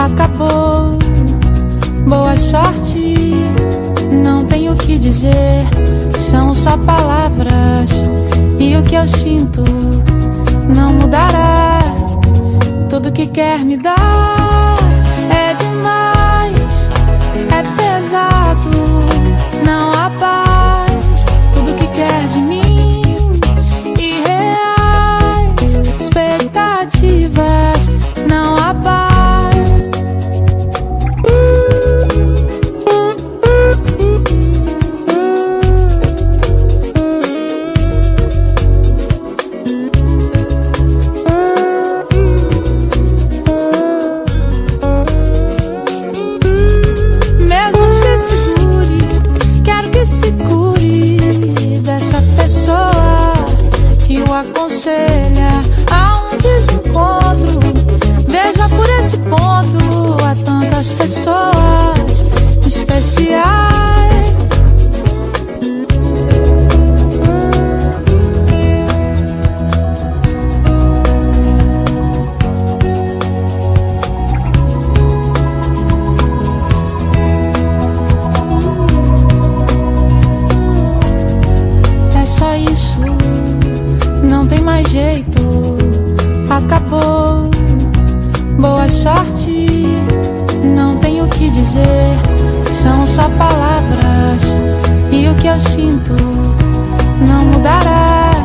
acabou. Boa sorte, não tenho o que dizer, são só palavras, e o que eu sinto não mudará. Tudo que quer me dar é demais, é pesado, não há paz. Tudo que quer de mim, irreais, expectativas, não há paz. Aconselha a um desencontro. Veja por esse ponto, há tantas pessoas especiais. É só isso, não tem mais jeito, acabou. Boa sorte, não tenho o que dizer, são só palavras, e o que eu sinto não mudará.